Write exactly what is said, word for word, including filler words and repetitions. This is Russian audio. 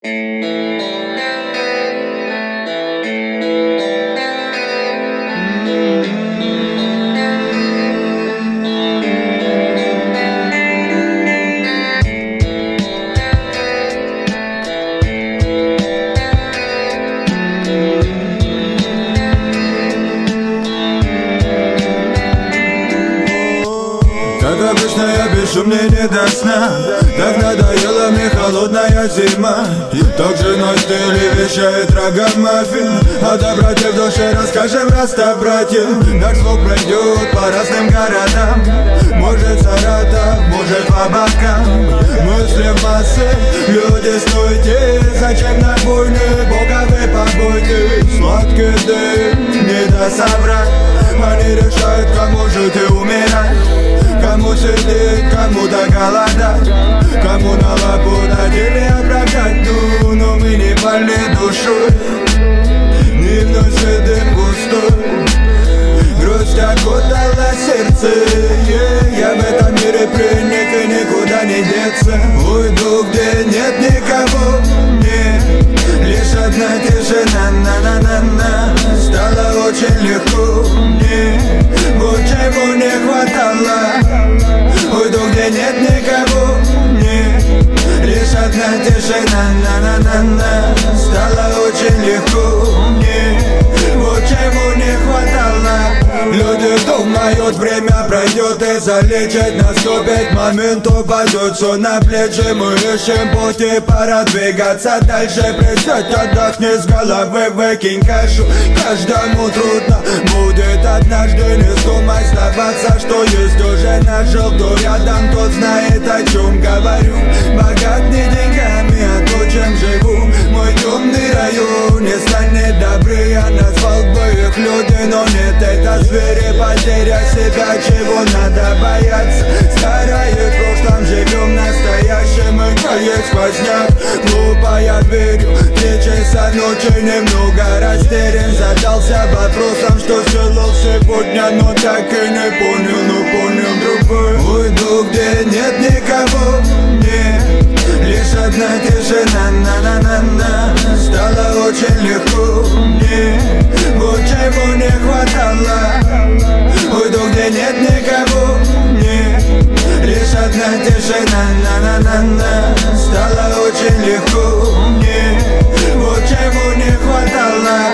Как обычно я пишу, мне не до сна. Так надоела мне холодная зима. Так же ночь стиле вещает рогомаффин. О доброте в душе расскажем раста братья. Наш звук пройдет по разным городам. Может Саратов, может по бокам. Мысли в массы, люди стойте. Зачем на войны, Бога вы побойте. Сладкий дым, не до собрать. Они решают, кому жить и умирать. Кому сидеть, кому-то голодать. Кому на лапу дать или оправдать. Ну, но мы не больны душой. Дневной дым густой. Грусть окутала сердце, yeah. Я в этом мире приник и никуда не деться. Уйду, где нет никого, нет. Лишь одна тишина, на-на-на-на. Стало очень легко мне. Вот чего не хватало. Уйду, где нет никого, нет. Лишь одна тишина, на-на-на-на. Стало очень легко мне. Вот чего не хватало. Люди думают, время пройдет и залечит. Наступит момент, упадет все на плечи. Мы ищем пути, пора двигаться дальше. Присядь, отдохни с головы, выкинь кашу. Каждому трудно будет однажды. Не вздумай сдаваться, что есть уже нажил. Кто рядом, тот знает, о чем говорю. Богат не деньгами, а то, чем живу. Мой темный район не станет добры. Я назвал бы их люди, но нет, это звери. Потеря себя, чего надо бояться. Старое в прошлом, живем настоящим. И кает сквозняк, глупо я верю. Три часа ночи немного растерян. Задался вопросом, что сделал сегодня, но так и не понял, но понял другой. Уйду, где нет никого, нет. Лишь одна тишина, на-на-на-на. Стало очень легко мне. Вот чего не хватало. Уйду, где нет никого, нет. Лишь одна тишина, на-на-на-на. Стало очень легко мне. Вот чего не хватало.